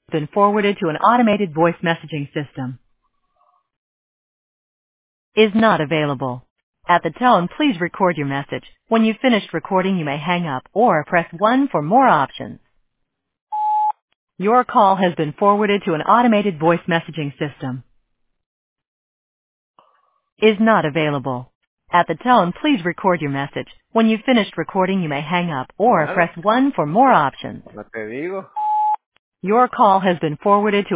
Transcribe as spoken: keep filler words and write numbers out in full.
Been forwarded to an automated voice messaging system. Is not available. At the tone, please record your message. When you've finished recording, you may hang up or press one for more options. Your call has been forwarded to an automated voice messaging system. Is not available. At the tone, please record your message. When you've finished recording, you may hang up or Claro, press one for more options. no te digo. Your call has been forwarded to